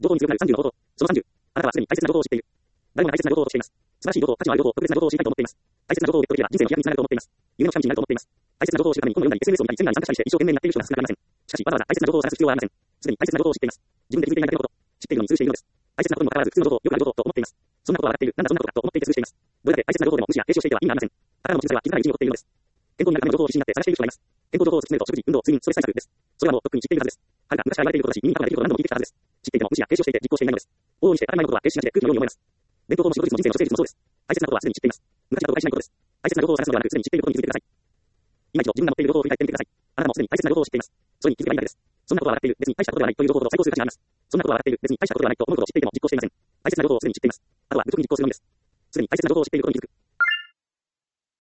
情報に強くなる30の方法。その30。あなたはすでに大切な情報を知っている。誰もが大切な情報を知っています。素晴らしい情報、価値のある情報、特別な情報を知りたいと思っています。大切な情報をゲットできれば人生の飛躍につながると思っています。夢の近道になると思っています。大切な情報を知るために本を読んだり、SNS を見たり、セミナーに参加したりして一生懸命になっている人が少なくありません。しかし、わざわざ大切な情報を探す必要はありません。すでに大切な情報を知っています。自分で気づいていないだけのこと。知っているのに通しているのです。大切なことにもかかわらず、普通の情報、よくある情報と思っています。そんなことは分かっている。なんだそんなことかと思っていて通しています。どれだけ大切な情報でも無視や軽視をしていては意味がありません。あなたの人生は気づかないうちに起こっているのです。健康になるための情報を必死になって探している人がいます。健康情報を突き詰めると、食事、運動、睡眠、ストレス対策です。それらもとっくに知っているはずです。はるか昔から言われていることだし、耳にタコができることを何度も聞いてきたはずです。知っていても無視や軽視をしていて実行していないのです。往々にして当たり前のことは軽視しなしで空気のように思います。勉強法も仕事術も人生の処世術もそうです。大切なことはすでに知っています。昔など誤解しないことです。大切な情報を探すのではなく、すでに知っていることに気づいてください。今一度自分が持っている情報を振り返ってみてください。あなたもすでに大切な情報を知っています。それに気づけばいいだけです。そんなことは分かっている。別に大したことではないという情報ほど最高数価値があります。そんなことは分かっている。別に大したことではないと思うことを知っていても実行していません。大切な情報をすでに知っています。あとは無得に実行するのみです。すでに大切な情報を知っていることに気づく。